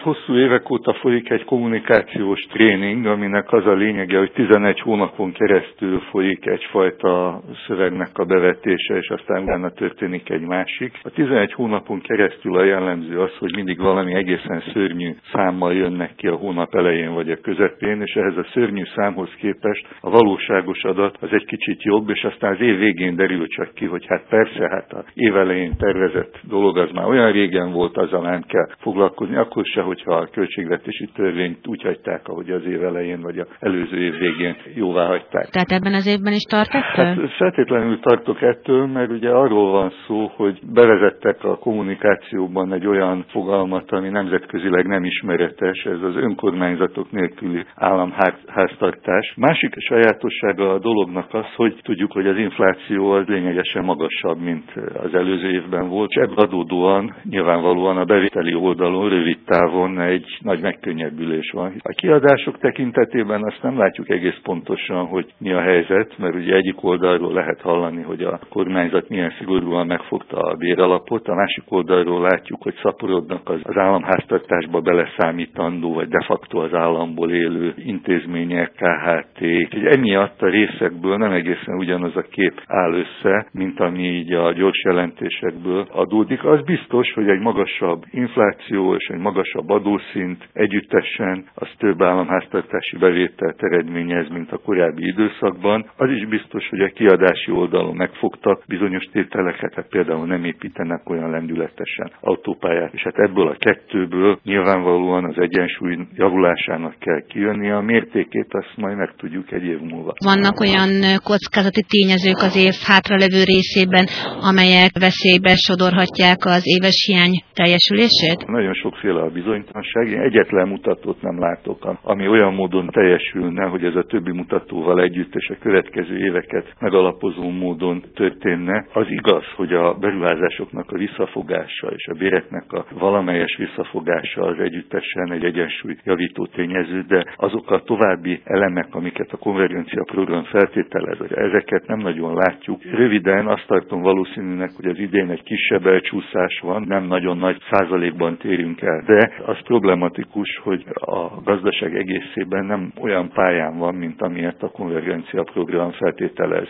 hosszú évek óta folyik egy kommunikációs tréning, aminek az a lényege, hogy 11 hónapon keresztül folyik egyfajta szövegnek a bevetése, és aztán utána történik egy másik. A 11 hónapon keresztül a jellemző az, hogy mindig valami egészen szörnyű számmal jönnek ki a hónap elején vagy a közepén, és ehhez a szörnyű számhoz képest a valóságos adat az egy kicsit jobb, és aztán az év végén derül csak ki, hogy hát persze, hát az év elején tervezett dolog az már olyan régen volt, azzal nem kell foglalkozni, akkor se, hogyha a költségvetési törvényt úgy hagyták, ahogy az év elején vagy az előző év végén jóvá hagyták. Tehát ebben az évben is tart ettől? Hát feltétlenül tartok ettől, mert ugye arról van szó, hogy bevezettek a kommunikációban egy olyan fogalmat, ami nemzetközileg nem ismeretes, ez az önkormányzatok nélküli államháztartás. Másik sajátossága a dolognak az, hogy tudjuk, hogy az infláció az lényegesen magasabb, mint az előző évben volt, és ebből adódóan nyilvánvalóan a bevételi oldalon rövid távon egy nagy megkönnyebbülés van. A kiadások tekintetében azt nem látjuk egész pontosan, hogy mi a helyzet, mert ugye egyik oldalról lehet hallani, hogy a kormányzat milyen szigorúan megfogta a béralapot, a másik oldalról látjuk, hogy szaporodnak az államháztartásba beleszámítandó, vagy de facto az államból élő intézmények, KHT. Úgyhogy emiatt a részekből nem egészen ugyanaz a kép áll össze, mint ami így a gyors jelentésekből adódik. Az biztos, hogy egy magasabb infláció és egy magasabb adószint együttesen az több államháztartási bevételt eredményez, mint a korábbi időszakban. Az is biztos, hogy a kiadási oldalon megfogtak bizonyos tételeket, hát például nem építenek olyan lendületesen autópályát, és hát ebből a kettőből nyilvánvalóan az egyensúly javulásának kell kijönni, a mértékét azt majd megtudjuk egy év múlva. Vannak olyan kockázati tényezők az év hátralevő részében, amelyek veszélybe sodorhatják az éves hiány teljesülését? Nagyon sokféle a bizonytalanság. Én egyetlen mutatót nem látok, ami olyan módon teljesülne, hogy ez a többi mutatóval együtt és a következő éveket megalapozó módon történne. Az igaz, hogy a beruházásoknak a visszafogása és a béreknek a valamelyes visszafogása az együttesen egy egyensúly javító tényező, de azok a további elemek, amiket a konvergencia program feltételez, hogy ezeket nem nagyon látjuk. Röviden azt tartom valószínűnek, hogy az idén egy kisebb elcsúszás van, nem nagyon nagy százalékban térünk el, de az problematikus, hogy a gazdaság egészében nem olyan pályán van, mint amilyet a konvergencia program feltételez.